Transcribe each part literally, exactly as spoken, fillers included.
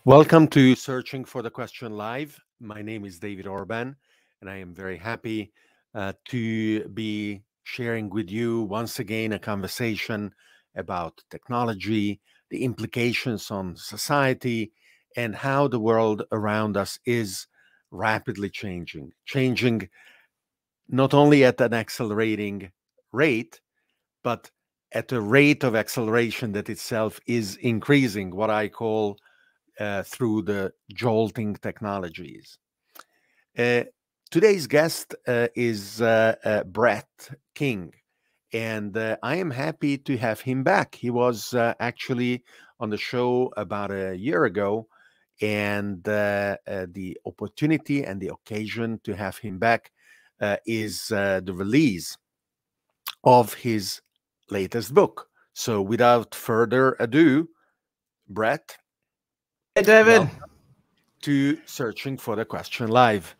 Welcome to Searching for the Question Live. My name is David Orban, and I am very happy uh, to be sharing with you once again a conversation about technology, the implications on society, and how the world around us is rapidly changing, changing not only at an accelerating rate, but at a rate of acceleration that itself is increasing, what I call uh, through the jolting technologies. Uh, today's guest uh, is uh, uh, Brett King, and uh, I am happy to have him back. He was uh, actually on the show about a year ago, and uh, uh, the opportunity and the occasion to have him back uh, is uh, the release of his latest book. So, without further ado, Brett, Hey, David. welcome to Searching for the Question Live.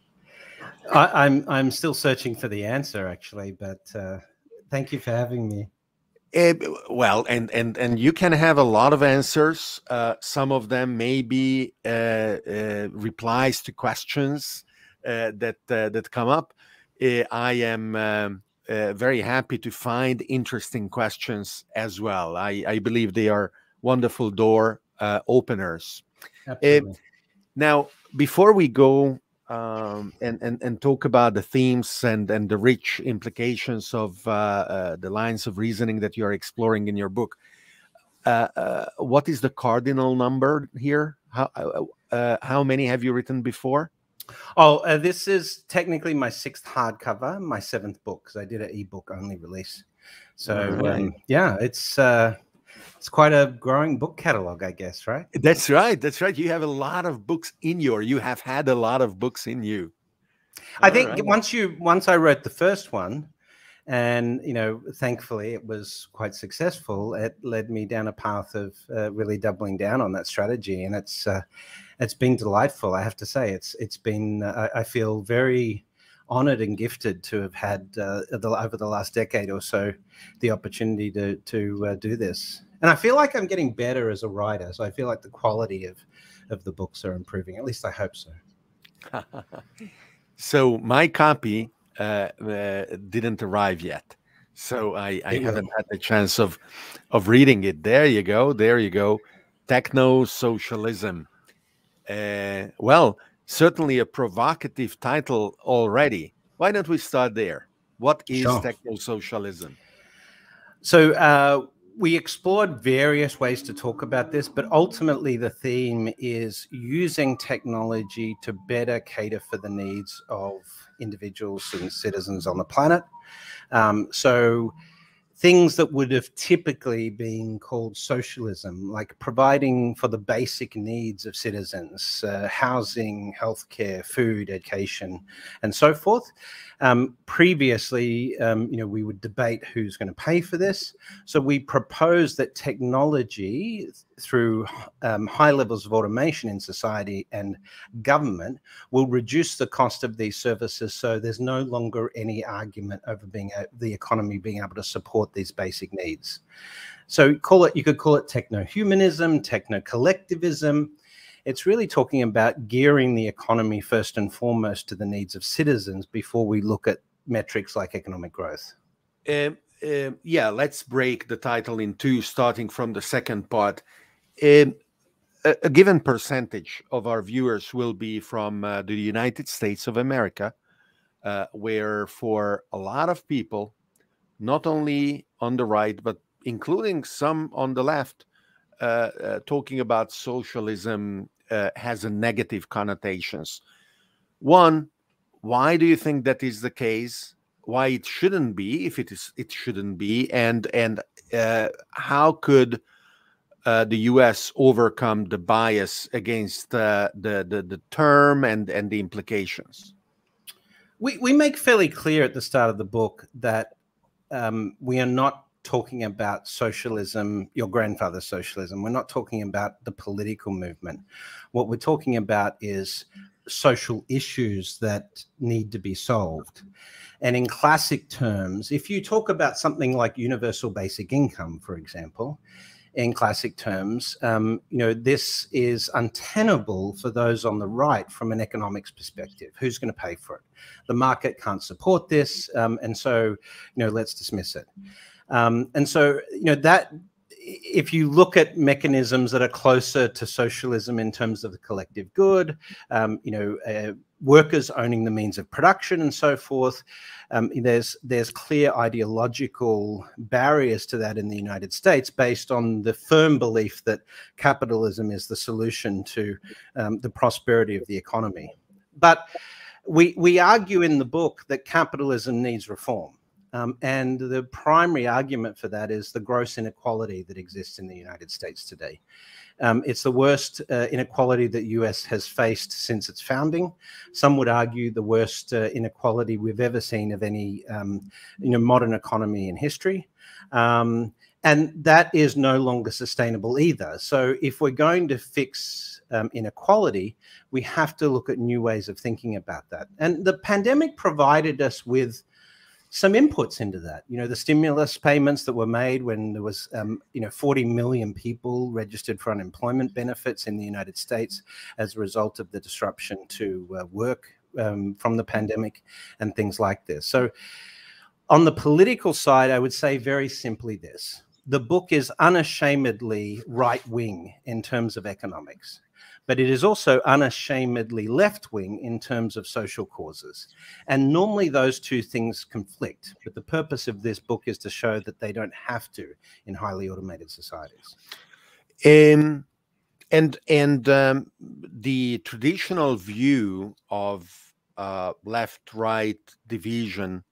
I, I'm I'm still searching for the answer, actually, but uh, thank you for having me. Eh, well, and and and you can have a lot of answers. Uh, some of them may be uh, uh, replies to questions uh, that uh, that come up. Uh, I am um, uh, very happy to find interesting questions as well. I, I believe they are wonderful door uh, openers. Absolutely. Uh, now, before we go um, and, and and talk about the themes and and the rich implications of uh, uh, the lines of reasoning that you are exploring in your book, uh, uh, what is the cardinal number here? How uh, uh, how many have you written before? Oh, uh, this is technically my sixth hardcover, my seventh book, because I did an ebook only release. So Right. um, yeah, it's uh, it's quite a growing book catalog, I guess, right? That's right. That's right. You have a lot of books in your. You have had a lot of books in you. I All think right. once you once I wrote the first one, and you know, thankfully it was quite successful. It led me down a path of uh, really doubling down on that strategy, and it's uh, it's been delightful. I have to say, it's it's been. Uh, I feel very honored and gifted to have had uh, the, over the last decade or so the opportunity to to uh, do this. And I feel like I'm getting better as a writer. So I feel like the quality of of the books are improving. At least I hope so. So my copy uh, uh, didn't arrive yet, so I, I It will. haven't had the chance of of reading it. There you go, there you go. Techno socialism. Uh, well, certainly a provocative title already. Why don't we start there? What is Sure. techno socialism? So uh, we explored various ways to talk about this, but ultimately the theme is using technology to better cater for the needs of individuals and citizens on the planet. Um, so things that would have typically been called socialism, like providing for the basic needs of citizens, uh, housing, healthcare, food, education, and so forth. Um, previously, um, you know, we would debate who's going to pay for this. So we proposed that technology, through um, high levels of automation in society and government, will reduce the cost of these services. So there's no longer any argument over being a, the economy being able to support these basic needs. So call it, you could call it techno-humanism, techno-collectivism. It's really talking about gearing the economy first and foremost to the needs of citizens before we look at metrics like economic growth. Um, um, yeah, let's break the title in two, starting from the second part. Um, a, a given percentage of our viewers will be from uh, the United States of America, uh, where for a lot of people, not only on the right, but including some on the left, uh, uh, talking about socialism uh, has a negative connotations. One, why do you think that is the case? Why it shouldn't be, if it is, it shouldn't be, and and uh, how could uh, the U S overcome the bias against uh, the, the the term and and the implications? We we make fairly clear at the start of the book that um, we are not talking about socialism, your grandfather's socialism. We're not talking about the political movement. What we're talking about is social issues that need to be solved. And in classic terms, if you talk about something like universal basic income, for example, in classic terms, um, you know, this is untenable for those on the right from an economics perspective. Who's going to pay for it? The market can't support this, um, and so, you know, let's dismiss it. Um, and so, you know, that if you look at mechanisms that are closer to socialism in terms of the collective good, um, you know, uh, workers owning the means of production and so forth, um, there's there's clear ideological barriers to that in the United States based on the firm belief that capitalism is the solution to um, the prosperity of the economy. But we, we argue in the book that capitalism needs reform. Um, and the primary argument for that is the gross inequality that exists in the United States today. Um, it's the worst uh, inequality that U S has faced since its founding. Some would argue the worst uh, inequality we've ever seen of any um, you know, modern economy in history. Um, and that is no longer sustainable either. So if we're going to fix um, inequality, we have to look at new ways of thinking about that. And the pandemic provided us with some inputs into that. You know, the stimulus payments that were made when there was, um, you know, forty million people registered for unemployment benefits in the United States as a result of the disruption to uh, work um, from the pandemic and things like this. So on the political side, I would say very simply this. The book is unashamedly right-wing in terms of economics, but it is also unashamedly left-wing in terms of social causes. And normally those two things conflict, but the purpose of this book is to show that they don't have to in highly automated societies. Um, and and um, the traditional view of uh, left-right division,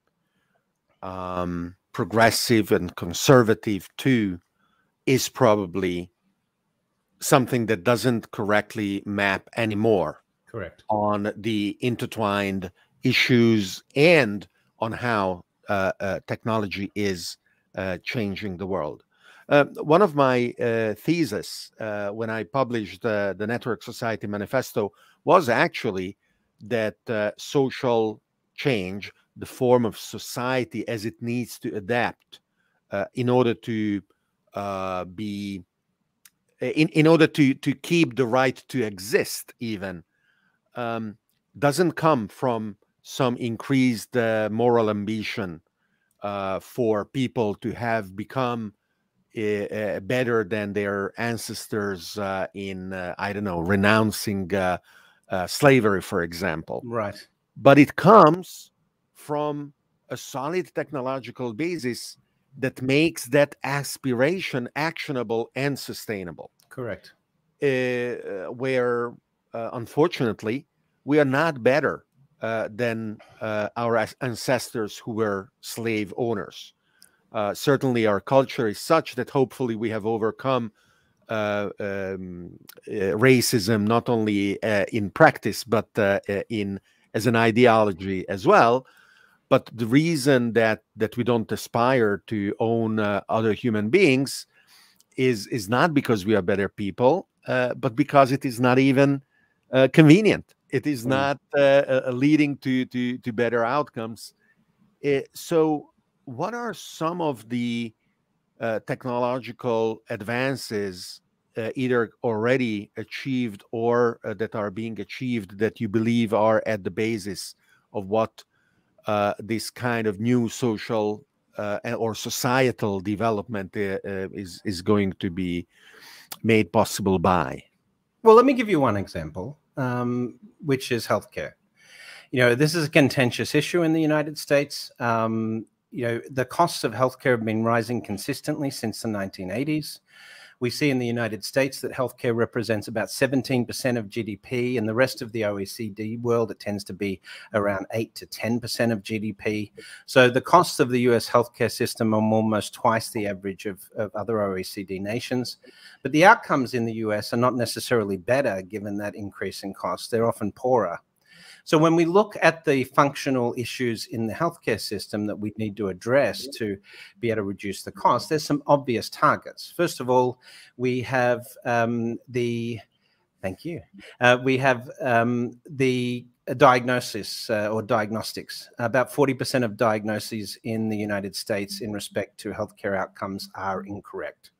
um, progressive and conservative too, is probably something that doesn't correctly map anymore. Correct. On the intertwined issues and on how uh, uh, technology is uh, changing the world. Uh, one of my uh, theses uh, when I published uh, the Network Society Manifesto was actually that uh, social change, the form of society as it needs to adapt uh, in order to uh, be In, in order to, to keep the right to exist even, um, doesn't come from some increased uh, moral ambition uh, for people to have become uh, uh, better than their ancestors uh, in, uh, I don't know, renouncing uh, uh, slavery, for example. Right. But it comes from a solid technological basis that makes that aspiration actionable and sustainable. Correct. Uh, where, uh, unfortunately, we are not better uh, than uh, our ancestors who were slave owners. Uh, certainly, our culture is such that hopefully we have overcome uh, um, uh, racism, not only uh, in practice, but uh, in as an ideology as well. But the reason that that we don't aspire to own uh, other human beings is is not because we are better people, uh, but because it is not even uh, convenient. It is mm. not uh, uh, leading to to to better outcomes. Uh, so, what are some of the uh, technological advances uh, either already achieved or uh, that are being achieved that you believe are at the basis of what Uh, this kind of new social uh, or societal development uh, uh, is is going to be made possible by? Well, let me give you one example, um, which is healthcare. You know, this is a contentious issue in the United States. Um, you know, the costs of healthcare have been rising consistently since the nineteen eighties. We see in the United States that healthcare represents about seventeen percent of G D P. In the rest of the O E C D world, it tends to be around eight to ten percent of G D P. So the costs of the U S healthcare system are almost twice the average of, of other O E C D nations. But the outcomes in the U S are not necessarily better given that increase in costs. They're often poorer. So when we look at the functional issues in the healthcare system that we need to address to be able to reduce the cost, there's some obvious targets. First of all, we have um, the, thank you, uh, we have um, the diagnosis uh, or diagnostics. About forty percent of diagnoses in the United States in respect to healthcare outcomes are incorrect.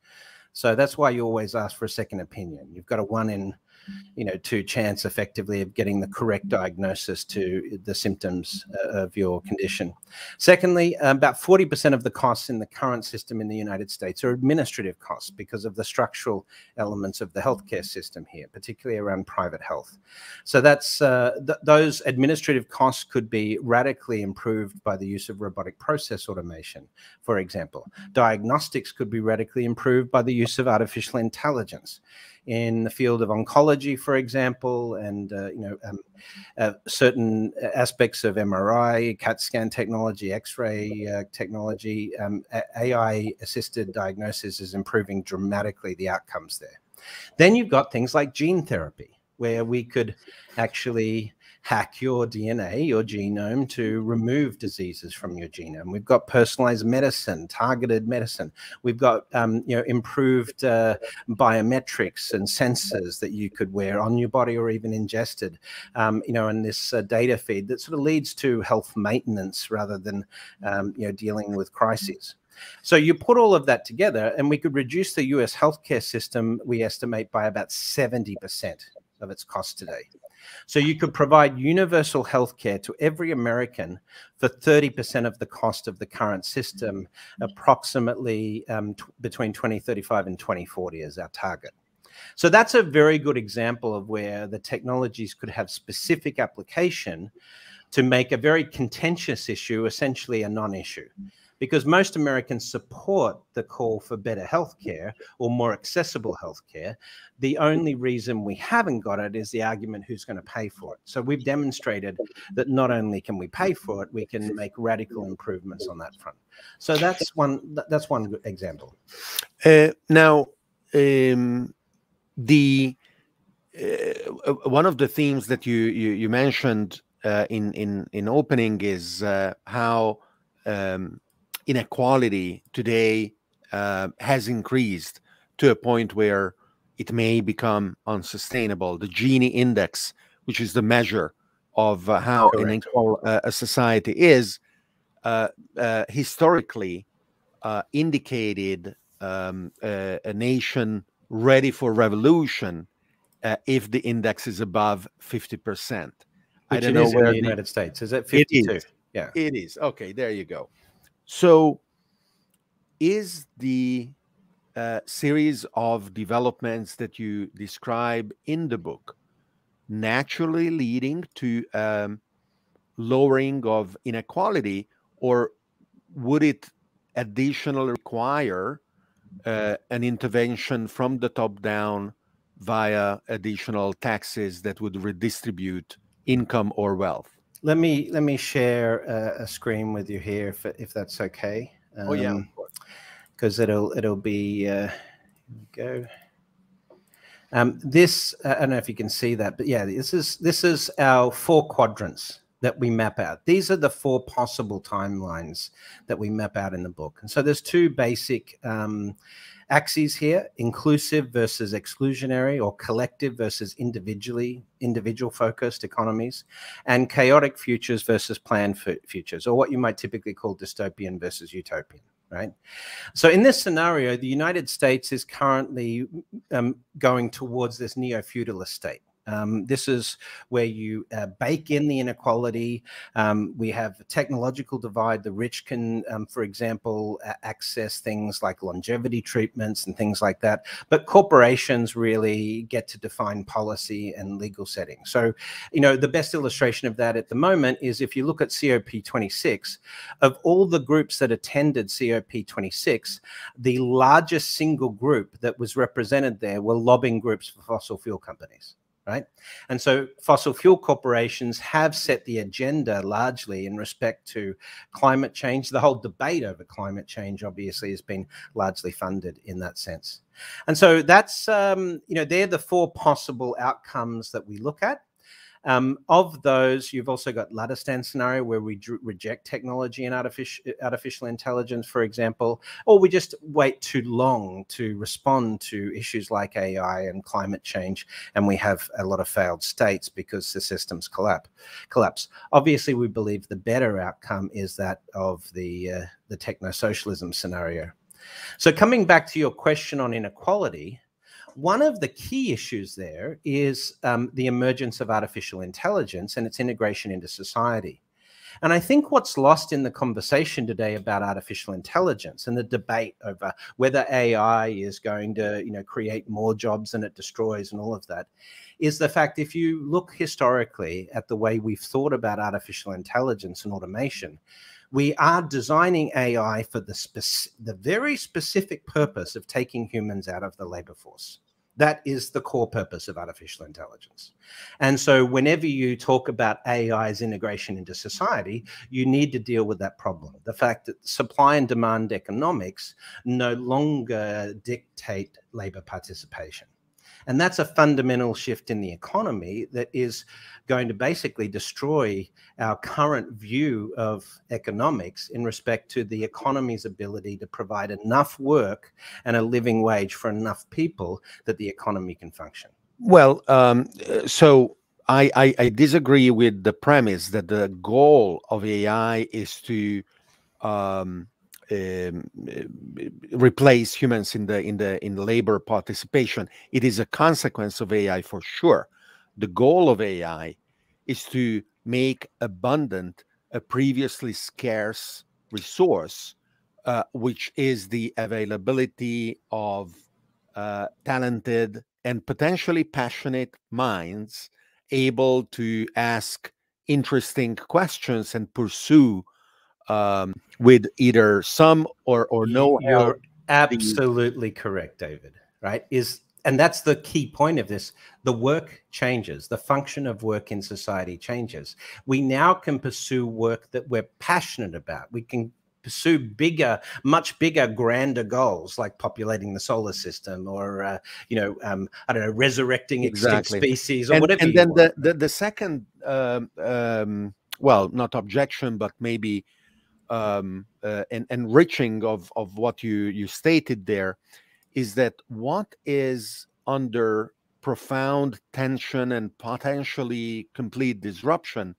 So that's why you always ask for a second opinion. You've got a one in, you know, two chance effectively of getting the correct diagnosis to the symptoms of your condition. Secondly, about forty percent of the costs in the current system in the United States are administrative costs because of the structural elements of the healthcare system here, particularly around private health. So that's uh, th those administrative costs could be radically improved by the use of robotic process automation, for example. Diagnostics could be radically improved by the use of artificial intelligence. In the field of oncology, for example, and uh, you know, um, uh, certain aspects of M R I, CAT scan technology, X-ray uh, technology, um, A I-assisted diagnosis is improving dramatically the outcomes there. Then you've got things like gene therapy, where we could actually hack your D N A, your genome, to remove diseases from your genome. We've got personalized medicine, targeted medicine. We've got um, you know, improved uh, biometrics and sensors that you could wear on your body or even ingested, um, you know, and this uh, data feed that sort of leads to health maintenance rather than um, you know, dealing with crises. So you put all of that together and we could reduce the U S healthcare system, we estimate, by about seventy percent of its cost today. So you could provide universal health care to every American for thirty percent of the cost of the current system, approximately um, between twenty thirty-five and twenty forty is our target. So that's a very good example of where the technologies could have specific application to make a very contentious issue essentially a non-issue. Because most Americans support the call for better healthcare or more accessible healthcare. The only reason we haven't got it is the argument who's going to pay for it. So we've demonstrated that not only can we pay for it, we can make radical improvements on that front. So that's one. That's one example. Uh, now, um, the uh, one of the themes that you you, you mentioned uh, in in in opening is uh, how um, inequality today uh, has increased to a point where it may become unsustainable. The Gini index, which is the measure of uh, how unequal uh, a society is, uh, uh, historically uh, indicated um, a, a nation ready for revolution uh, if the index is above fifty percent. Which I don't it know is where in the United States. Is it fifty-two? It is. Yeah, it is. Okay, there you go. So is the uh, series of developments that you describe in the book naturally leading to um, lowering of inequality, or would it additionally require uh, an intervention from the top down via additional taxes that would redistribute income or wealth? Let me let me share a, a screen with you here, if if that's okay. Um, oh yeah, of course. Because it'll it'll be uh, here we go. Um, this uh, I don't know if you can see that, but yeah, this is this is our four quadrants that we map out. These are the four possible timelines that we map out in the book. And so there's two basic um, axes here: inclusive versus exclusionary, or collective versus individually individual focused economies, and chaotic futures versus planned futures, or what you might typically call dystopian versus utopian. Right. So in this scenario, the United States is currently um, going towards this neo-feudalist state. Um, this is where you uh, bake in the inequality. Um, we have a technological divide. The rich can, um, for example, uh, access things like longevity treatments and things like that. But corporations really get to define policy and legal settings. So, you know, the best illustration of that at the moment is if you look at C O P twenty-six, of all the groups that attended C O P twenty-six, the largest single group that was represented there were lobbying groups for fossil fuel companies. Right. And so fossil fuel corporations have set the agenda largely in respect to climate change. The whole debate over climate change, obviously, has been largely funded in that sense. And so that's, um, you know, they're the four possible outcomes that we look at. Um, of those, you've also got Ladistan scenario, where we reject technology and artificial, artificial intelligence, for example, or we just wait too long to respond to issues like A I and climate change, and we have a lot of failed states because the systems collapse. collapse. Obviously, we believe the better outcome is that of the, uh, the techno-socialism scenario. So coming back to your question on inequality, one of the key issues there is um, the emergence of artificial intelligence and its integration into society. And I think what's lost in the conversation today about artificial intelligence and the debate over whether A I is going to, you know, create more jobs than it destroys and all of that, is the fact if you look historically at the way we've thought about artificial intelligence and automation, we are designing A I for the, spec- the very specific purpose of taking humans out of the labor force. That is the core purpose of artificial intelligence. And so whenever you talk about A I's integration into society, you need to deal with that problem. The fact that supply and demand economics no longer dictate labor participation. And that's a fundamental shift in the economy that is going to basically destroy our current view of economics in respect to the economy's ability to provide enough work and a living wage for enough people that the economy can function. Well, um, so I, I, I disagree with the premise that the goal of A I is to um, Um, replace humans in the in the in labor participation. It is a consequence of A I for sure. The goal of A I is to make abundant a previously scarce resource, uh, which is the availability of uh, talented and potentially passionate minds able to ask interesting questions and pursue Um, with either some or or no You're help. absolutely correct, David. Right? Is and that's the key point of this. The work changes. The function of work in society changes. We now can pursue work that we're passionate about. We can pursue bigger, much bigger, grander goals like populating the solar system, or uh, you know, um, I don't know, resurrecting extinct Exactly. species, or and, whatever. And you then want. the, the the second, um, um, well, not objection, but maybe um, uh, an enriching of of what you you stated there is that what is under profound tension and potentially complete disruption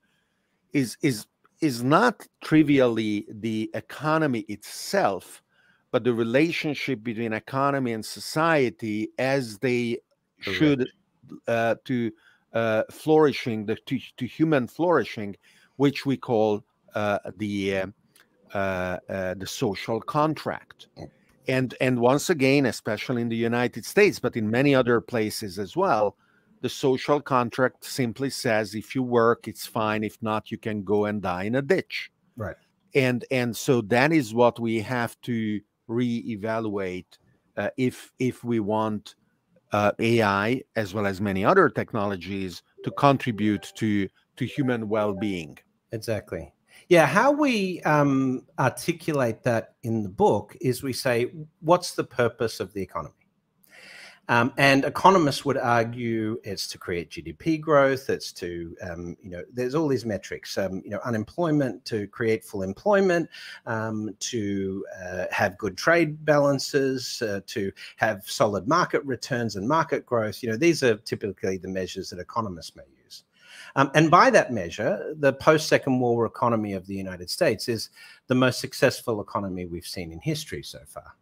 is is is not trivially the economy itself, but the relationship between economy and society as they Correct. should uh, to uh, flourishing, the to, to human flourishing, which we call uh, the uh, uh, uh, the social contract. And and once again, especially in the United States, but in many other places as well, the social contract simply says if you work, it's fine. If not, you can go and die in a ditch. Right. And and so that is what we have to reevaluate uh, if if we want uh, A I as well as many other technologies to contribute to to human well-being. Exactly. Yeah, how we um, articulate that in the book is we say, what's the purpose of the economy? Um, and economists would argue it's to create G D P growth, it's to, um, you know, there's all these metrics, um, you know, unemployment, to create full employment, um, to uh, have good trade balances, uh, to have solid market returns and market growth. You know, these are typically the measures that economists may use. Um, and by that measure, the post-Second World War economy of the United States is the most successful economy we've seen in history so far.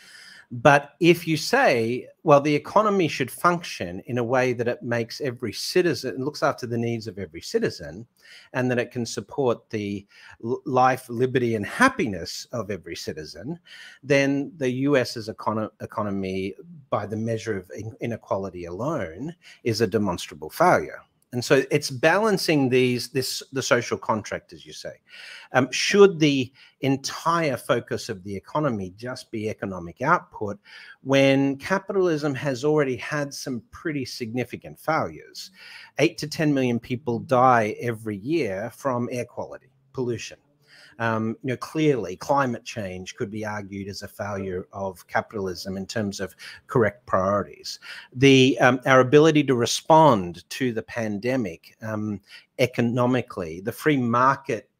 But if you say, well, the economy should function in a way that it makes every citizen, looks after the needs of every citizen, and that it can support the life, liberty, and happiness of every citizen, then the US's econo economy, by the measure of inequality alone, is a demonstrable failure. And so it's balancing these, this, the social contract, as you say. Um, should the entire focus of the economy just be economic output when capitalism has already had some pretty significant failures? Eight to ten million people die every year from air quality, pollution. Um, you know, clearly climate change could be argued as a failure of capitalism in terms of correct priorities. The, um, our ability to respond to the pandemic um, economically, the free market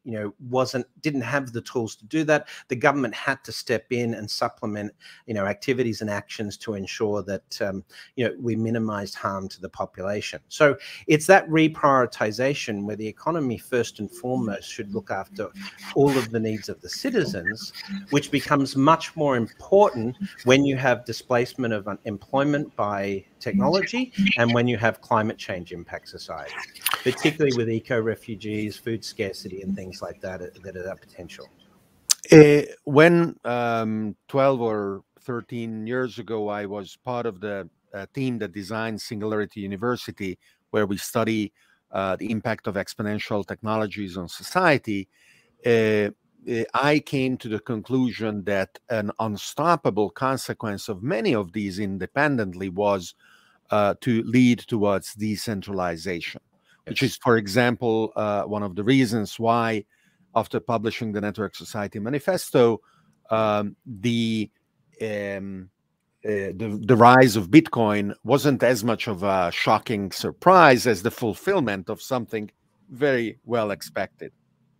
you know, wasn't didn't have the tools to do that. The government had to step in and supplement, you know, activities and actions to ensure that, um, you know, we minimized harm to the population. So it's that reprioritization where the economy first and foremost should look after all of the needs of the citizens, which becomes much more important when you have displacement of employment by technology and when you have climate change impact society, particularly with eco-refugees, food scarcity, and things like that that are that potential. Uh, when um, twelve or thirteen years ago, I was part of the uh, team that designed Singularity University, where we study uh, the impact of exponential technologies on society. Uh, I came to the conclusion that an unstoppable consequence of many of these independently was uh, to lead towards decentralization, yes. Which is, for example, uh, one of the reasons why, after publishing the Network Society Manifesto, um, the, um, uh, the the rise of Bitcoin wasn't as much of a shocking surprise as the fulfillment of something very well expected,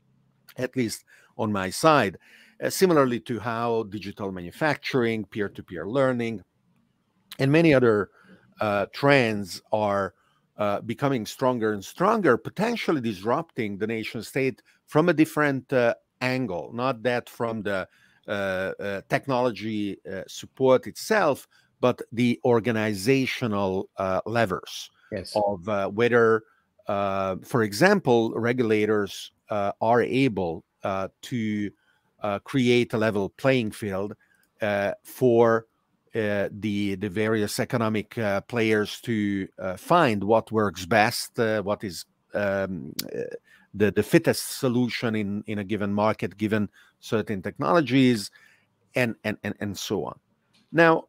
at least on my side. Uh, similarly to how digital manufacturing, peer-to-peer learning, and many other uh, trends are uh, becoming stronger and stronger, potentially disrupting the nation state from a different uh, angle, not that from the uh, uh, technology uh, support itself, but the organizational uh, levers, yes. of uh, whether, uh, for example, regulators uh, are able uh, to uh, create a level playing field uh, for Uh, the the various economic uh, players to uh, find what works best, uh, what is um, uh, the the fittest solution in in a given market, given certain technologies, and and and, and so on. Now,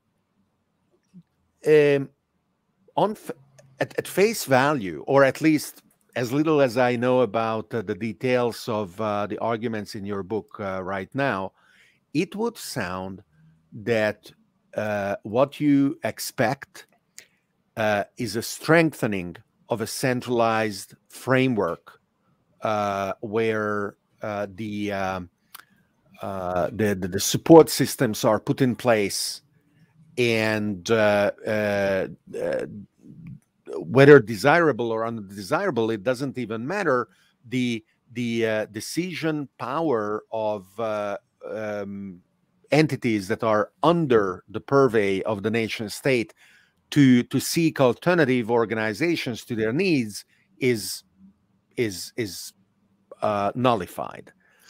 um, on at, at face value, or at least as little as I know about uh, the details of uh, the arguments in your book uh, right now, it would sound that Uh, what you expect uh, is a strengthening of a centralized framework uh, where uh, the, um, uh, the, the the support systems are put in place, and uh, uh, uh, whether desirable or undesirable, it doesn't even matter. The the uh, decision power of uh, um, entities that are under the purvey of the nation state to to seek alternative organizations to their needs is is is uh, nullified.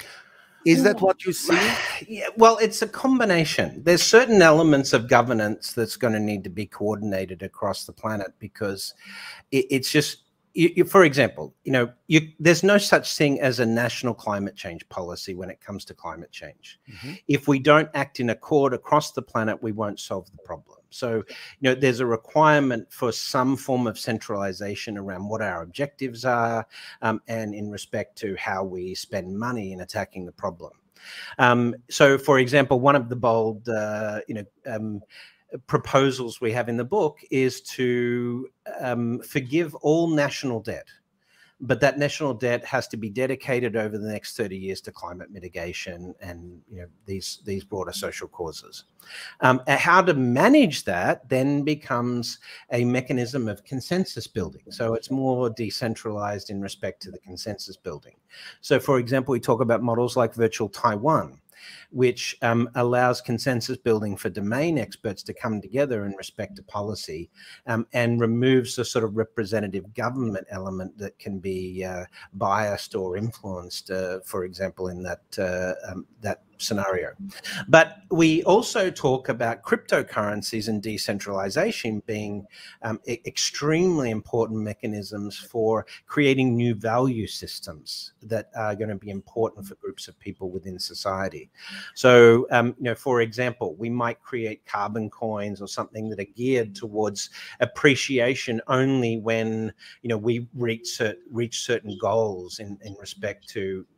Is that what you see? Yeah, well, it's a combination. There's certain elements of governance that's going to need to be coordinated across the planet, because it, it's just, you, you, for example, you know, you, there's no such thing as a national climate change policy when it comes to climate change. Mm-hmm. If we don't act in accord across the planet, we won't solve the problem. So, you know, there's a requirement for some form of centralization around what our objectives are, um, and in respect to how we spend money in attacking the problem. Um, so, for example, one of the bold, uh, you know, um, proposals we have in the book is to um, forgive all national debt. But that national debt has to be dedicated over the next thirty years to climate mitigation and, you know, these these broader social causes. Um, and how to manage that then becomes a mechanism of consensus building. So it's more decentralized in respect to the consensus building. So, for example, we talk about models like Virtual Taiwan, which um, allows consensus building for domain experts to come together in respect to policy, um, and removes the sort of representative government element that can be uh, biased or influenced, uh, for example, in that, uh, um, that scenario. But we also talk about cryptocurrencies and decentralization being um, e extremely important mechanisms for creating new value systems that are going to be important for groups of people within society. So, um, you know, for example, we might create carbon coins or something that are geared towards appreciation only when, you know, we reach, cert reach certain goals in, in respect to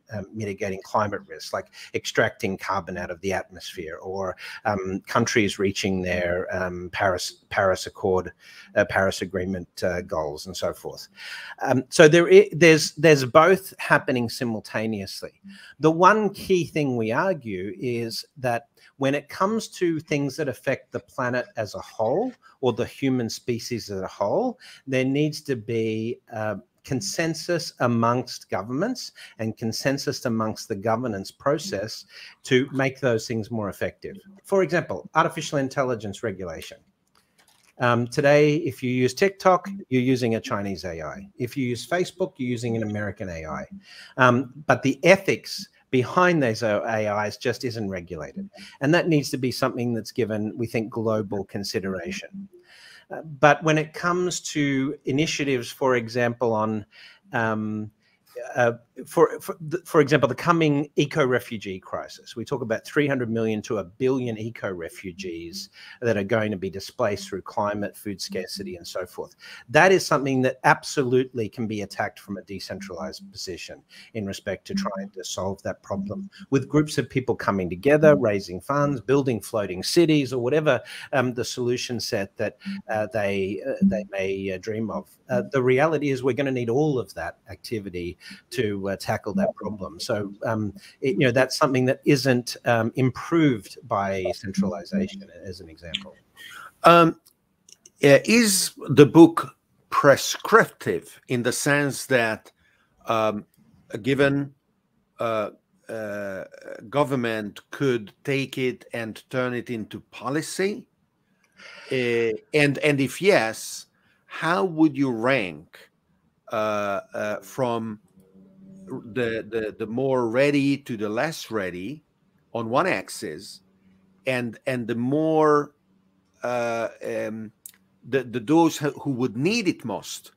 um, mitigating climate risks, like extracting carbon out of the atmosphere, or um, countries reaching their um, Paris Paris Accord, uh, Paris Agreement uh, goals, and so forth. Um, so there is, there's there's both happening simultaneously. The one key thing we argue is that when it comes to things that affect the planet as a whole, or the human species as a whole, there needs to be uh, consensus amongst governments and consensus amongst the governance process to make those things more effective. For example, artificial intelligence regulation. Um, today, if you use TikTok, you're using a Chinese A I. If you use Facebook, you're using an American A I. Um, but the ethics behind those A Is just isn't regulated. And that needs to be something that's given, we think, global consideration. Uh, but when it comes to initiatives, for example, on um, uh, for, for, for example, the coming eco-refugee crisis. We talk about three hundred million to a billion eco-refugees that are going to be displaced through climate, food scarcity, and so forth. That is something that absolutely can be attacked from a decentralized position in respect to trying to solve that problem, with groups of people coming together, raising funds, building floating cities, or whatever um, the solution set that uh, they, uh, they may uh, dream of. Uh, the reality is we're going to need all of that activity to uh, tackle that problem. So, um, it, you know, that's something that isn't um, improved by centralization, as an example. Um, is the book prescriptive in the sense that, um, given uh, uh, government could take it and turn it into policy? Uh, and, and if yes, how would you rank uh, uh, from the, the the more ready to the less ready on one axis, and and the more uh, um, the, the those who would need it most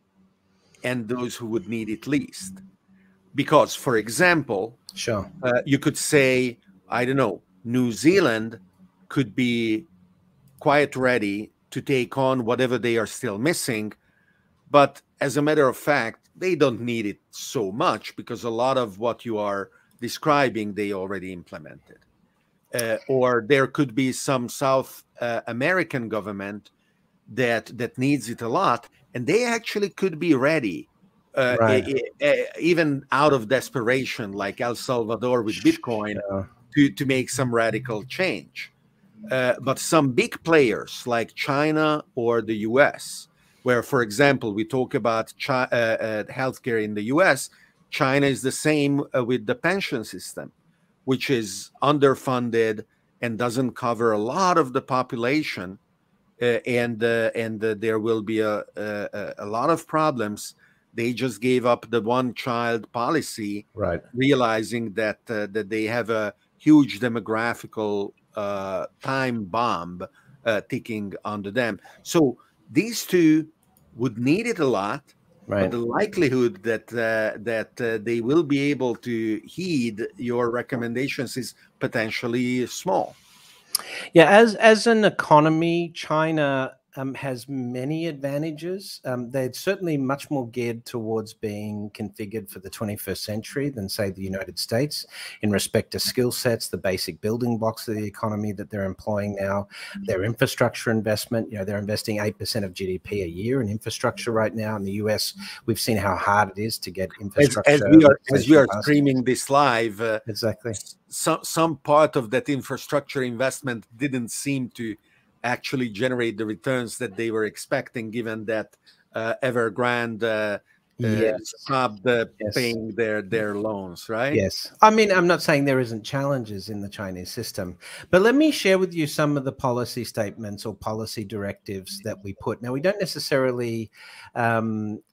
and those who would need it least? Because, for example, sure, uh, you could say, I don't know, New Zealand could be quite ready to take on whatever they are still missing, but as a matter of fact, they don't need it so much because a lot of what you are describing, they already implemented. Uh, or there could be some South uh, American government that that needs it a lot, and they actually could be ready, uh, right. e e even out of desperation, like El Salvador with Bitcoin, sure. to, to make some radical change. Uh, but some big players like China or the U S, where, for example, we talk about Chi uh, uh, healthcare in the U S, China is the same uh, with the pension system, which is underfunded and doesn't cover a lot of the population, uh, and uh, and uh, there will be a, a a lot of problems. They just gave up the one-child policy, right, realizing that uh, that they have a huge demographical uh, time bomb uh, ticking under them. So these two would need it a lot, right. but the likelihood that uh, that uh, they will be able to heed your recommendations is potentially small. Yeah, as as an economy, China um, has many advantages. Um, they're certainly much more geared towards being configured for the twenty-first century than, say, the United States in respect to skill sets, the basic building blocks of the economy that they're employing now, their infrastructure investment. You know, they're investing eight percent of G D P a year in infrastructure right now. In the U S, we've seen how hard it is to get infrastructure. As, as we are, as we are streaming this live, uh, exactly, some some part of that infrastructure investment didn't seem to actually generate the returns that they were expecting, given that uh, Evergrande uh, yes. uh, stopped uh, yes. paying their their loans, right? Yes. I mean, I'm not saying there isn't challenges in the Chinese system, but let me share with you some of the policy statements or policy directives that we put. Now, we don't necessarily um,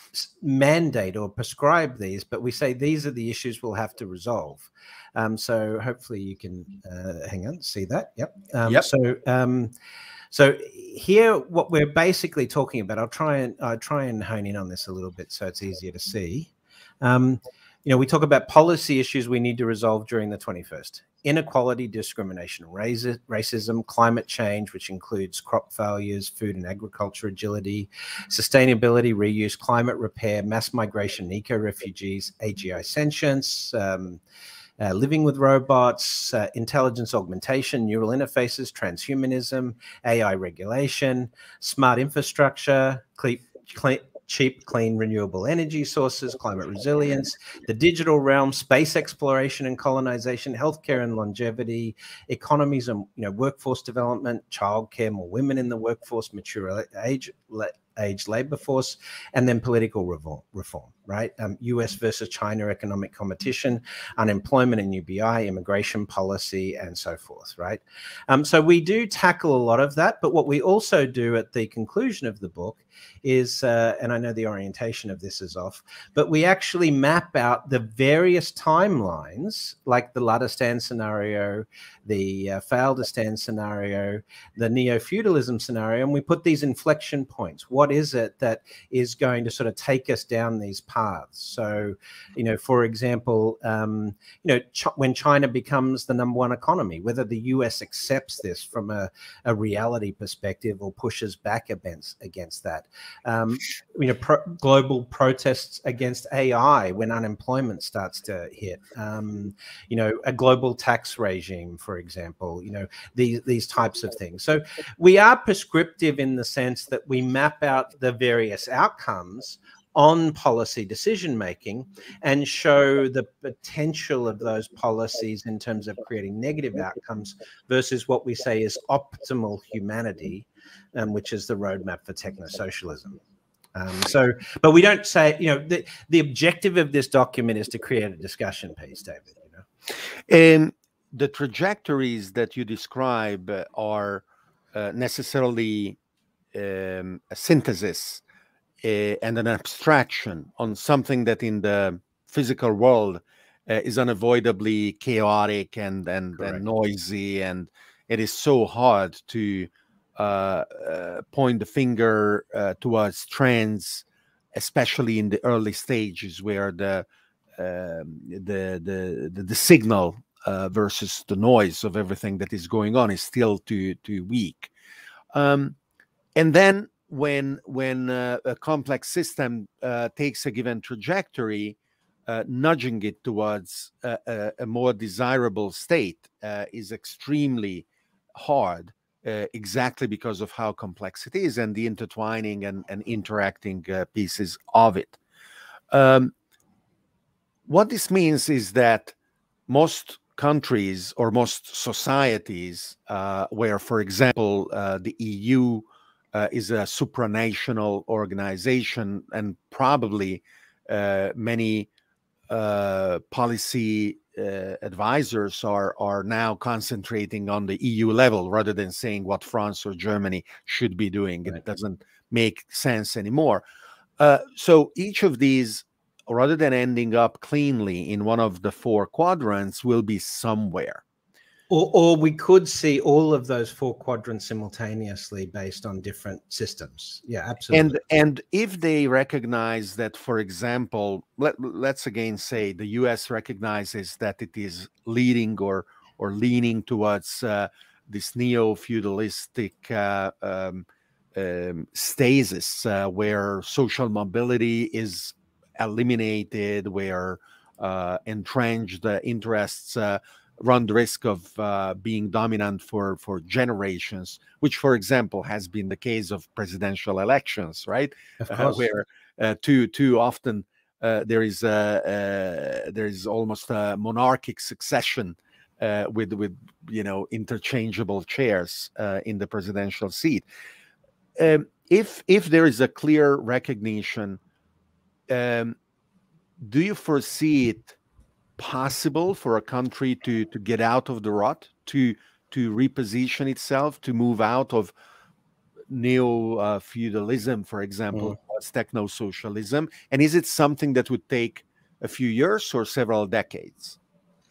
mandate or prescribe these, but we say these are the issues we'll have to resolve. Um, so hopefully you can uh, hang on, see that. Yep. Um, yep. So, um, so here, what we're basically talking about, I'll try and I'll try and hone in on this a little bit so it's easier to see. Um, you know, we talk about policy issues we need to resolve during the twenty-first. inequality, discrimination, raci- racism, climate change, which includes crop failures, food and agriculture agility, sustainability, reuse, climate repair, mass migration, eco-refugees, A G I sentience, um, uh, living with robots, uh, intelligence augmentation, neural interfaces, transhumanism, A I regulation, smart infrastructure, clean, clean, cheap, clean, renewable energy sources, climate resilience, the digital realm, space exploration and colonization, healthcare and longevity, economies and you know workforce development, childcare, more women in the workforce, mature age age labor force, and then political reform, reform right? Um, U S versus China economic competition, unemployment and U B I, immigration policy, and so forth, right? Um, so we do tackle a lot of that, but what we also do at the conclusion of the book is, uh, and I know the orientation of this is off, but we actually map out the various timelines, like the Ladistan scenario, the uh, Faldistan scenario, the neo-feudalism scenario, and we put these inflection points. What is it that is going to sort of take us down these paths? So, you know, for example, um, you know, Ch when China becomes the number one economy, whether the U S accepts this from a, a reality perspective or pushes back against, against that. Um, you know, pro global protests against A I when unemployment starts to hit. Um, you know, a global tax regime, for example. You know, these these types of things. So we are prescriptive in the sense that we map out the various outcomes on policy decision making and show the potential of those policies in terms of creating negative outcomes versus what we say is optimal humanity, um, which is the roadmap for techno-socialism. Um, so, but we don't say, you know, the, the objective of this document is to create a discussion piece, David, you know. And the trajectories that you describe are uh, necessarily um, a synthesis uh, and an abstraction on something that in the physical world uh, is unavoidably chaotic and, and, and noisy, and it is so hard to uh, uh, point the finger uh, towards trends, especially in the early stages where the um, the, the the the signal uh, versus the noise of everything that is going on is still too too weak. Um, and then when when uh, a complex system uh, takes a given trajectory, uh, nudging it towards a, a, a more desirable state uh, is extremely hard, uh, exactly because of how complex it is and the intertwining and, and interacting uh, pieces of it. Um, what this means is that most countries or most societies uh, where, for example, uh, the E U uh, is a supranational organization, and probably uh, many uh, policy uh, advisors are are now concentrating on the E U level rather than saying what France or Germany should be doing. Right. It doesn't make sense anymore. Uh, so each of these, rather than ending up cleanly in one of the four quadrants, will be somewhere. Or, or we could see all of those four quadrants simultaneously based on different systems. Yeah, absolutely. And and if they recognize that, for example, let, let's again say the U S recognizes that it is leading or or leaning towards uh, this neo-feudalistic uh, um, um, stasis uh, where social mobility is eliminated, where uh, entrenched uh, interests uh, run the risk of uh, being dominant for, for generations, which, for example, has been the case of presidential elections, right? Of course. Uh, where uh, too too often uh, there is uh, uh, there is almost a monarchic succession uh, with with you know interchangeable chairs uh, in the presidential seat. Um, if if there is a clear recognition, um, do you foresee it possible for a country to to get out of the rut, to to reposition itself, to move out of neo uh, feudalism, for example, mm. as techno-socialism? And is it something that would take a few years or several decades?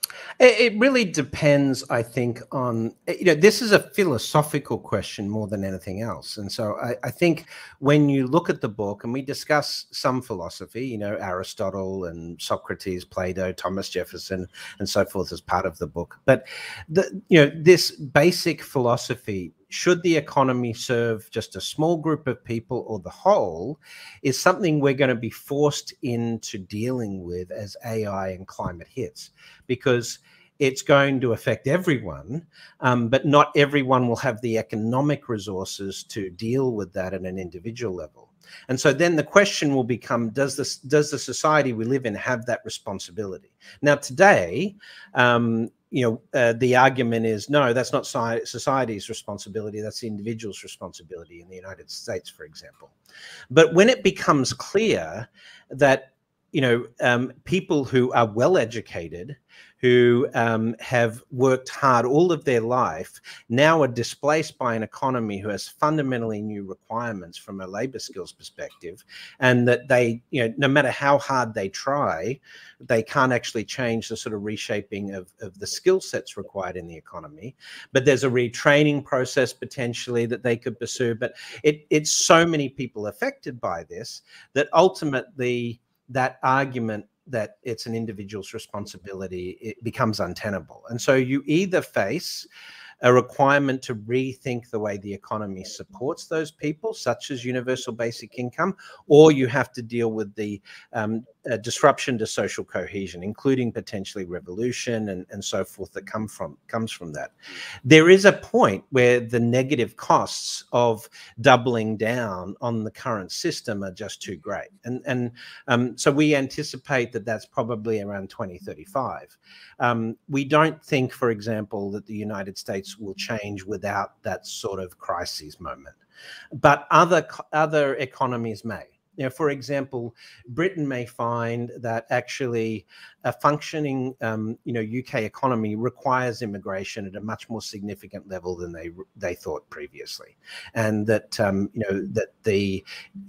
It really depends, I think, on, you know, this is a philosophical question more than anything else. And so I, I think when you look at the book, and we discuss some philosophy, you know, Aristotle and Socrates, Plato, Thomas Jefferson, and so forth as part of the book. But, the, you know, this basic philosophy, should the economy serve just a small group of people or the whole, is something we're going to be forced into dealing with as A I and climate hits, because it's going to affect everyone, um, but not everyone will have the economic resources to deal with that at an individual level. And so then the question will become, does this, does the society we live in have that responsibility? Now, today, um, you know, uh, the argument is, no, that's not society's responsibility. That's the individual's responsibility in the United States, for example. But when it becomes clear that, you know, um, people who are well educated, who um, have worked hard all of their life, now are displaced by an economy who has fundamentally new requirements from a labor skills perspective, and that they, you know, no matter how hard they try, they can't actually change the sort of reshaping of, of the skill sets required in the economy. But there's a retraining process potentially that they could pursue. But it, it's so many people affected by this that ultimately that argument that it's an individual's responsibility, it becomes untenable. And so you either face a requirement to rethink the way the economy supports those people, such as universal basic income, or you have to deal with the um, uh, disruption to social cohesion, including potentially revolution and, and so forth that come from comes from that. There is a point where the negative costs of doubling down on the current system are just too great. And, and um, so we anticipate that that's probably around twenty thirty-five. Um, we don't think, for example, that the United States will change without that sort of crisis moment, but other other economies may. You know, for example, Britain may find that actually a functioning, um, you know, U K economy requires immigration at a much more significant level than they they thought previously, and that um, you know that the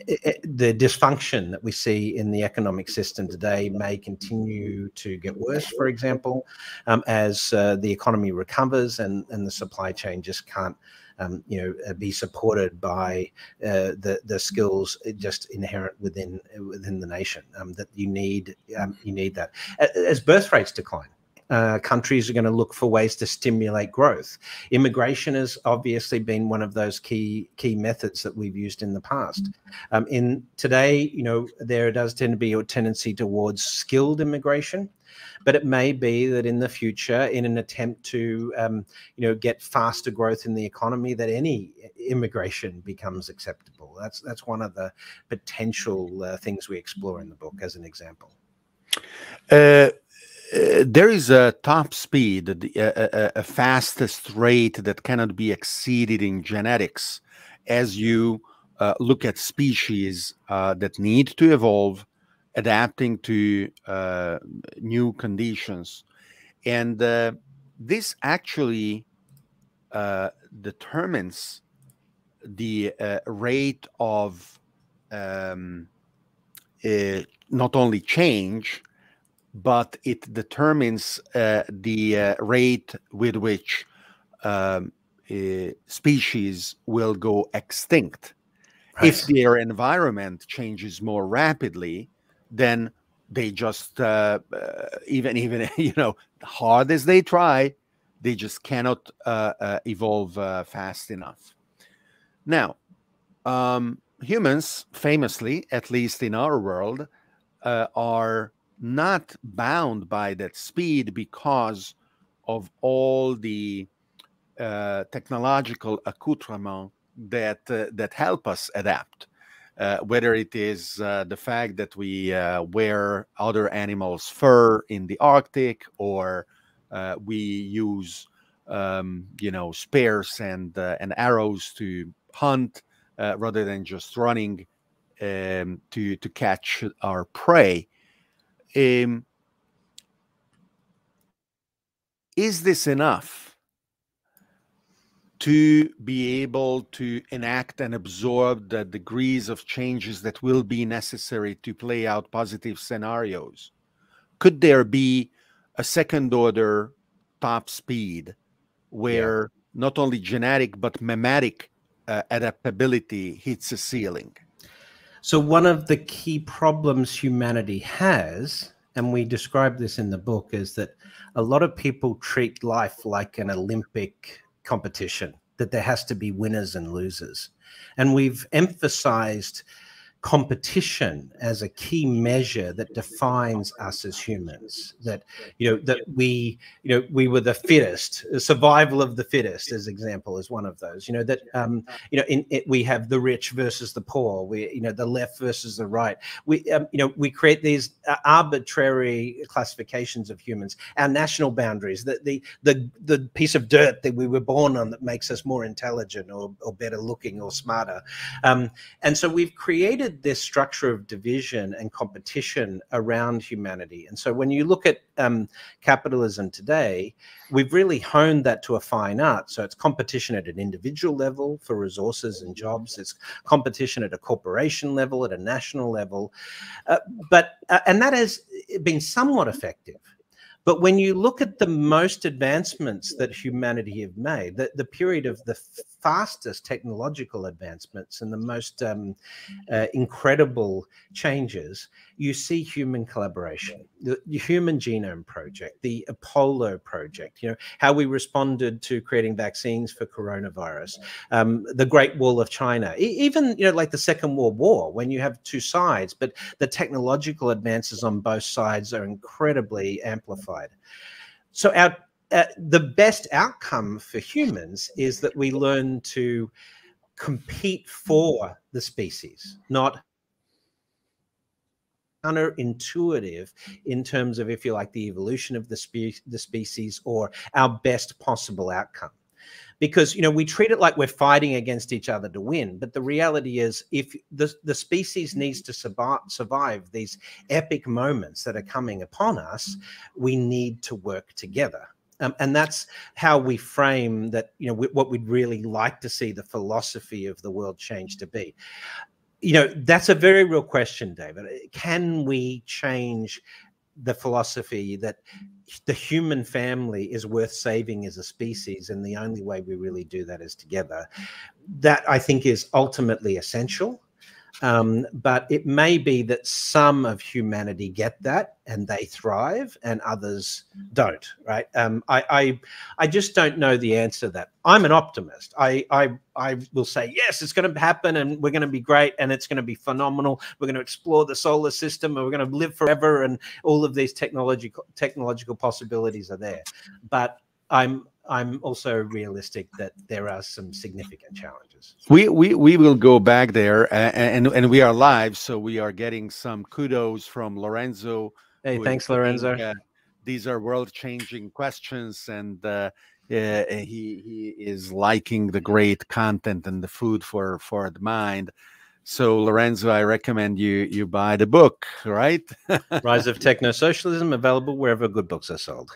the dysfunction that we see in the economic system today may continue to get worse. For example, um, as uh, the economy recovers and and the supply chain just can't. Um, you know, be supported by uh, the the skills just inherent within within the nation. Um, that you need um, you need that as birth rates decline. Uh, countries are going to look for ways to stimulate growth. Immigration has obviously been one of those key key methods that we've used in the past. Um, in today, you know, there does tend to be a tendency towards skilled immigration. But it may be that in the future, in an attempt to, um, you know, get faster growth in the economy, that any immigration becomes acceptable. That's that's one of the potential uh, things we explore in the book, as an example. Uh, uh, there is a top speed, a, a, a fastest rate that cannot be exceeded in genetics, as you uh, look at species uh, that need to evolve, adapting to uh, new conditions. And uh, this actually uh, determines the uh, rate of um, uh, not only change, but it determines uh, the uh, rate with which um, uh, species will go extinct. Right. If their environment changes more rapidly, then they just uh, uh, even even you know, hard as they try, they just cannot uh, uh, evolve uh, fast enough. Now, um, humans, famously, at least in our world, uh, are not bound by that speed because of all the uh, technological accoutrements that uh, that help us adapt. Uh, whether it is uh, the fact that we uh, wear other animals' fur in the Arctic, or uh, we use, um, you know, spears and uh, and arrows to hunt uh, rather than just running um, to to catch our prey. Um, is this enough to be able to enact and absorb the degrees of changes that will be necessary to play out positive scenarios? Could there be a second order top speed where yeah. not only genetic but memetic uh, adaptability hits a ceiling. So one of the key problems humanity has, and we describe this in the book, is that a lot of people treat life like an Olympic competition, that there has to be winners and losers. And we've emphasized competition as a key measure that defines us as humans, that, you know, that we, you know, we were the fittest, the survival of the fittest, as example, is one of those, you know, that, um, you know, in it, we have the rich versus the poor, we, you know, the left versus the right. We, um, you know, we create these uh, arbitrary classifications of humans, our national boundaries, the, the, the, the piece of dirt that we were born on that makes us more intelligent or, or better looking or smarter. Um, and so we've created this structure of division and competition around humanity. And so when you look at um, capitalism today, we've really honed that to a fine art. So it's competition at an individual level for resources and jobs. It's competition at a corporation level, at a national level. Uh, but uh, and that has been somewhat effective. But when you look at the most advancements that humanity have made, the, the period of the fastest technological advancements and the most um, uh, incredible changes, you see human collaboration, the, the Human Genome Project, the Apollo project, you know, how we responded to creating vaccines for coronavirus, um, the Great Wall of China, e even, you know, like the Second World War, when you have two sides, but the technological advances on both sides are incredibly amplified. So our Uh, the best outcome for humans is that we learn to compete for the species, not counterintuitive in terms of, if you like, the evolution of the, spe the species or our best possible outcome. Because, you know, we treat it like we're fighting against each other to win. But the reality is, if the, the species needs to survive, survive these epic moments that are coming upon us, we need to work together. Um, and that's how we frame that, you know, what we'd really like to see the philosophy of the world change to be. You know, that's a very real question, David. Can we change the philosophy that the human family is worth saving as a species, and the only way we really do that is together? That, I think, is ultimately essential. Um, but it may be that some of humanity get that and they thrive and others don't, right? Um, I, I, I just don't know the answer to that. I'm an optimist. I, I, I will say, yes, it's going to happen and we're going to be great and it's going to be phenomenal. We're going to explore the solar system and we're going to live forever, and all of these technological, technological possibilities are there. But I'm I'm also realistic that there are some significant challenges. We we we will go back there, and and we are live, so we are getting some kudos from Lorenzo. Hey, thanks, Lorenzo. Saying, uh, these are world-changing questions, and uh, uh, he he is liking the great content and the food for for the mind. So, Lorenzo, I recommend you you buy the book, right? Rise of Techno-Socialism, available wherever good books are sold.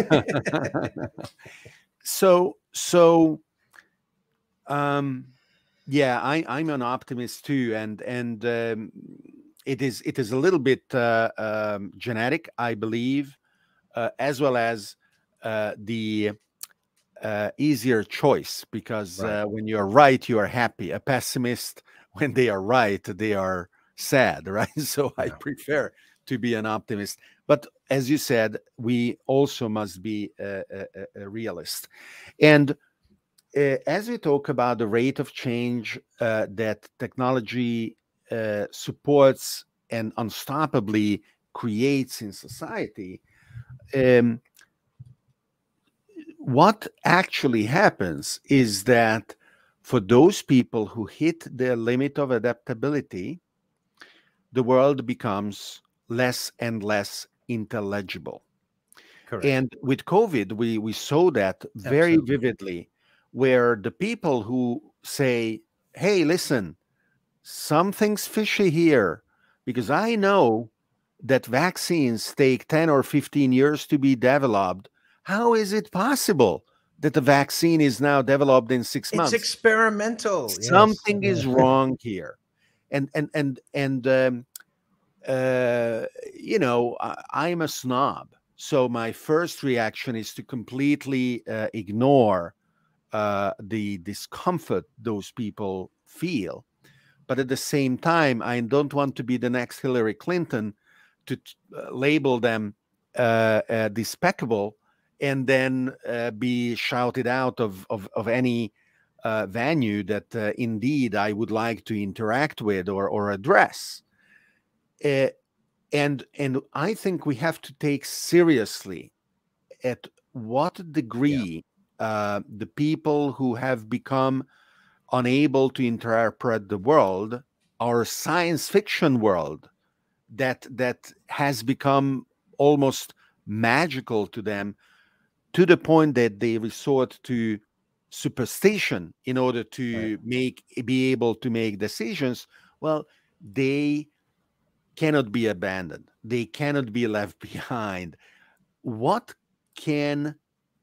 so, so, um, yeah, I, I'm an optimist too, and and um, it is it is a little bit uh, um, genetic, I believe, uh, as well as uh, the uh, easier choice, because right. uh, when you are right, you are happy. A pessimist, when they are right, they are sad, right? So yeah. I prefer to be an optimist. But as you said, we also must be a, a, a realist. And uh, as we talk about the rate of change uh, that technology uh, supports and unstoppably creates in society, um, what actually happens is that for those people who hit their limit of adaptability, the world becomes less and less intelligible. Correct. And with COVID, we, we saw that very Absolutely. vividly, where the people who say, hey, listen, something's fishy here, because I know that vaccines take ten or fifteen years to be developed. How is it possible that the vaccine is now developed in six months? It's experimental. Something yes. is wrong here. And, and, and, and, um, uh, you know, I, I'm a snob. So my first reaction is to completely uh, ignore uh, the discomfort those people feel. But at the same time, I don't want to be the next Hillary Clinton to uh, label them uh, uh, despicable and then uh, be shouted out of, of, of any uh, venue that uh, indeed I would like to interact with or, or address. Uh, and, and I think we have to take seriously at what degree yeah. uh, the people who have become unable to interpret the world, our science fiction world, that that has become almost magical to them, to the point that they resort to superstition in order to right. make be able to make decisions. Well, they cannot be abandoned. They cannot be left behind. What can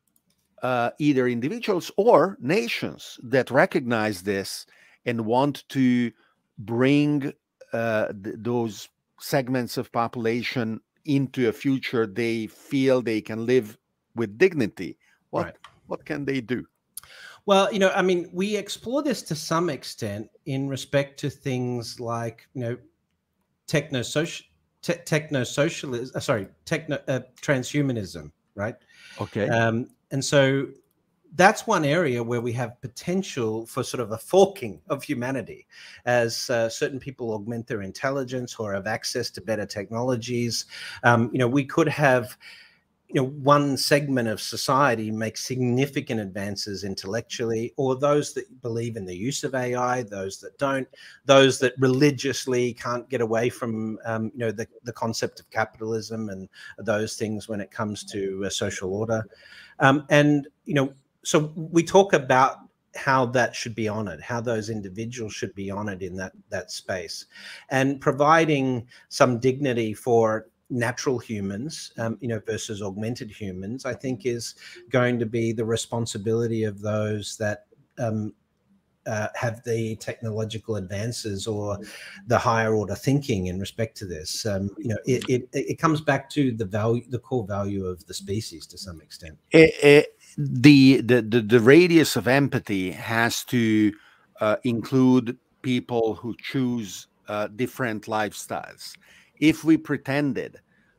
uh, either individuals or nations that recognize this and want to bring uh, th those segments of population into a future they feel they can live with dignity, what right. what can they do? Well, you know, I mean, we explore this to some extent in respect to things like, you know, techno social te techno socialism. Uh, sorry, techno uh, transhumanism, right? Okay. Um, and so that's one area where we have potential for sort of a forking of humanity as uh, certain people augment their intelligence or have access to better technologies. Um, you know, we could have, you know, one segment of society make significant advances intellectually, or those that believe in the use of A I, those that don't, those that religiously can't get away from, um, you know, the, the concept of capitalism and those things when it comes to uh, social order. Um, and, you know, so we talk about how that should be honored, how those individuals should be honored in that, that space, and providing some dignity for natural humans, um, you know, versus augmented humans, I think is going to be the responsibility of those that um, uh, have the technological advances or the higher order thinking in respect to this. Um, you know, it, it, it comes back to the value, the core value of the species to some extent. It, it, the, the, the, the radius of empathy has to uh, include people who choose uh, different lifestyles. If we pretended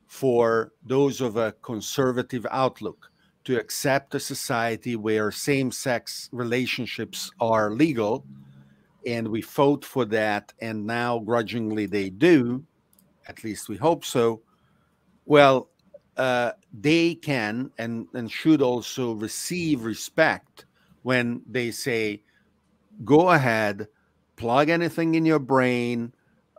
for those of a conservative outlook to accept a society where same-sex relationships are legal, and we fought for that, and now grudgingly they do, at least we hope so, well, uh, they can and, and should also receive respect when they say, go ahead, plug anything in your brain,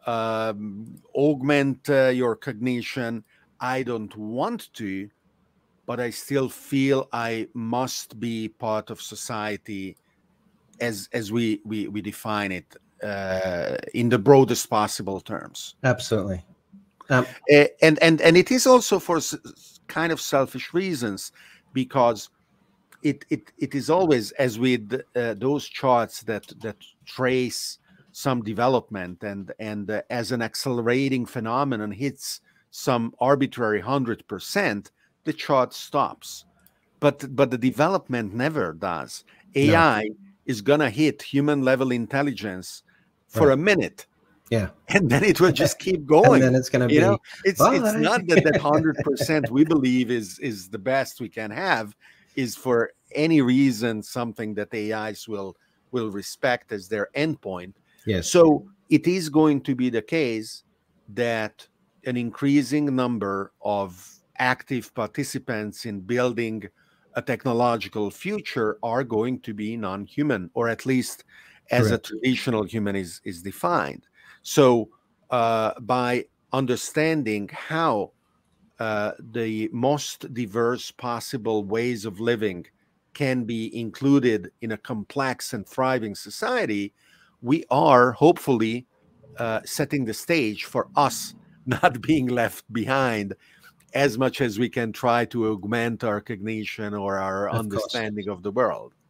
um, augment uh, your cognition. I don't want to, but I still feel I must be part of society as as we we, we define it uh, in the broadest possible terms. Absolutely. Um, uh, and and and it is also for s kind of selfish reasons, because it it it is always, as with uh, those charts that that trace some development, and and uh, as an accelerating phenomenon hits some arbitrary hundred percent, the chart stops. But but the development never does. A I no. is gonna hit human level intelligence for right. a minute. Yeah, and then it will just keep going. And then it's going to be, know, it's bye. It's not that that hundred percent we believe is is the best we can have, is for any reason something that A Is will will respect as their endpoint. Yes. So it is going to be the case that an increasing number of active participants in building a technological future are going to be non-human, or at least as Correct. A traditional human is is defined. So uh, by understanding how uh, the most diverse possible ways of living can be included in a complex and thriving society, we are hopefully uh, setting the stage for us not being left behind, as much as we can try to augment our cognition or our of understanding course. Of the world.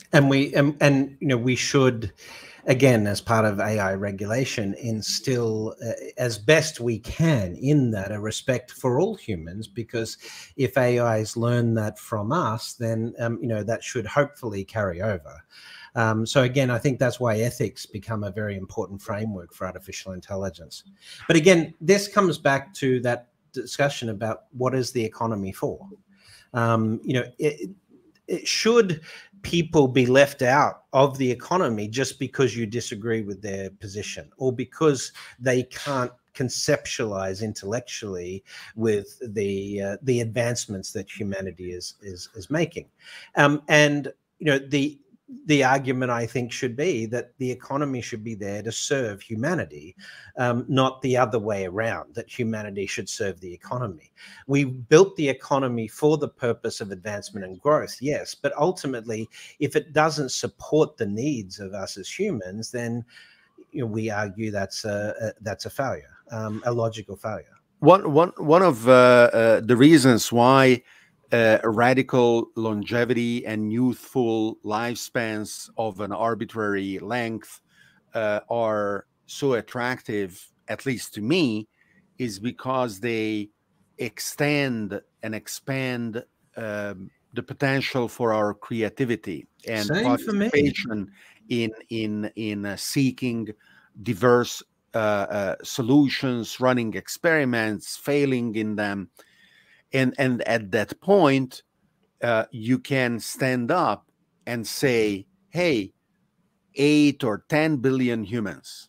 And we and, and you know we should, again, as part of A I regulation, instill uh, as best we can in that a respect for all humans, because if A Is learn that from us, then um, you know that should hopefully carry over. Um, so again, I think that's why ethics become a very important framework for artificial intelligence. But again, this comes back to that discussion about what is the economy for? Um, you know, it, it should people be left out of the economy just because you disagree with their position, or because they can't conceptualize intellectually with the uh, the advancements that humanity is is is making? Um, and you know, the the argument, I think, should be that the economy should be there to serve humanity, um, not the other way around, that humanity should serve the economy. We built the economy for the purpose of advancement and growth, yes, but ultimately, if it doesn't support the needs of us as humans, then you know, we argue that's a, a, that's a failure, um, a logical failure. One, one, one of uh, uh, the reasons why Uh, radical longevity and youthful lifespans of an arbitrary length uh, are so attractive, at least to me, is because they extend and expand um, the potential for our creativity and Same for me. participation in in in uh, seeking diverse uh, uh, solutions, running experiments, failing in them. And, and at that point, uh, you can stand up and say, hey, eight or ten billion humans,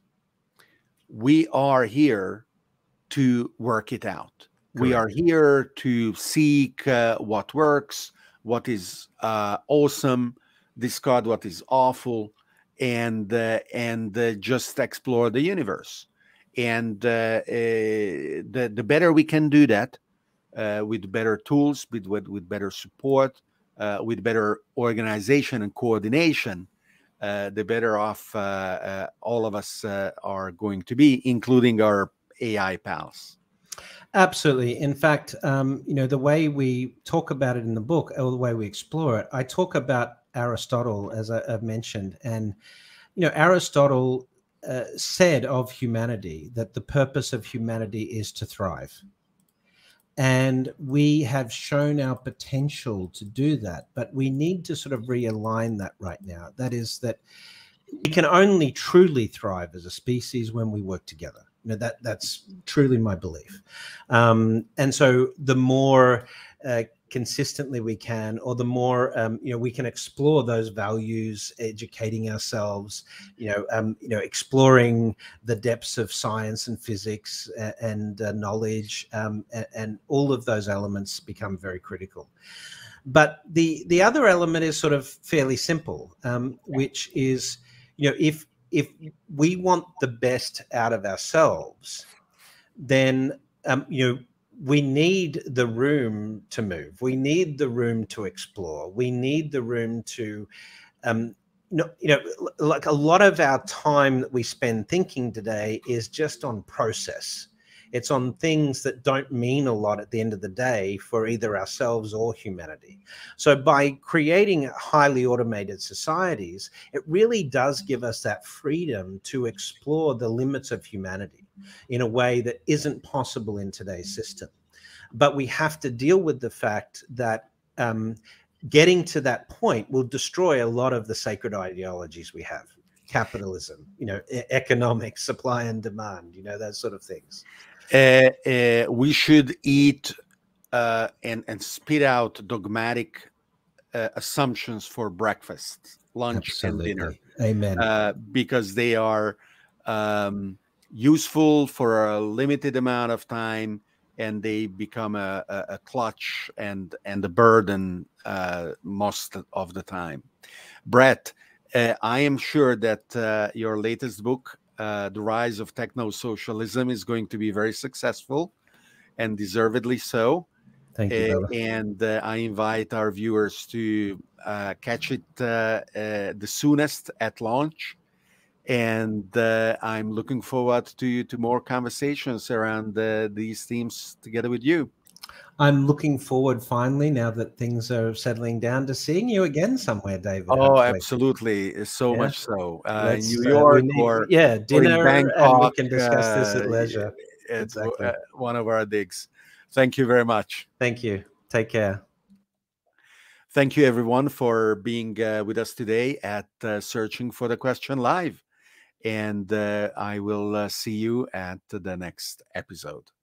we are here to work it out. Correct. We are here to seek uh, what works, what is uh, awesome, discard what is awful, and, uh, and uh, just explore the universe. And uh, uh, the, the better we can do that, Uh, with better tools, with, with, with better support, uh, with better organization and coordination, uh, the better off uh, uh, all of us uh, are going to be, including our A I pals. Absolutely. In fact, um, you know, the way we talk about it in the book, or the way we explore it, I talk about Aristotle, as I, I've mentioned. And, you know, Aristotle uh, said of humanity that the purpose of humanity is to thrive. And we have shown our potential to do that, but we need to sort of realign that right now. That is that we can only truly thrive as a species when we work together. You know, that that's truly my belief. Um, and so the more uh, consistently we can, or the more um, you know, we can explore those values, educating ourselves, you know, um, you know, exploring the depths of science and physics and, and uh, knowledge, um, and, and all of those elements become very critical. But the the other element is sort of fairly simple, um, which is, you know, if if we want the best out of ourselves, then um, you know, we need the room to move. We need the room to explore. We need the room to, um, you know, like a lot of our time that we spend thinking today is just on process. It's on things that don't mean a lot at the end of the day for either ourselves or humanity. So by creating highly automated societies, it really does give us that freedom to explore the limits of humanity in a way that isn't possible in today's system. But we have to deal with the fact that um, getting to that point will destroy a lot of the sacred ideologies we have. Capitalism, you know, e- economics, supply and demand, you know, those sort of things. Uh, uh, we should eat uh, and, and spit out dogmatic uh, assumptions for breakfast, lunch, Absolutely. and dinner. Amen. Uh, because they are um, useful for a limited amount of time, and they become a, a, a clutch and, and a burden uh, most of the time. Brett, uh, I am sure that uh, your latest book, uh, The Rise of Techno-Socialism, is going to be very successful, and deservedly so. Thank you, brother. Uh, and uh, I invite our viewers to uh, catch it uh, uh, the soonest at launch. And uh, I'm looking forward to to more conversations around uh, these themes together with you. I'm looking forward finally, now that things are settling down, to seeing you again somewhere, David. Oh, hopefully. absolutely. So Yeah. much so. Uh, in Let's, New uh, we York need, or, yeah, or in dinner, and we Bangkok, can discuss this uh, at leisure. at Exactly. uh, one of our digs. Thank you very much. Thank you. Take care. Thank you, everyone, for being uh, with us today at uh, Searching for the Question Live. And uh, I will uh, see you at the next episode.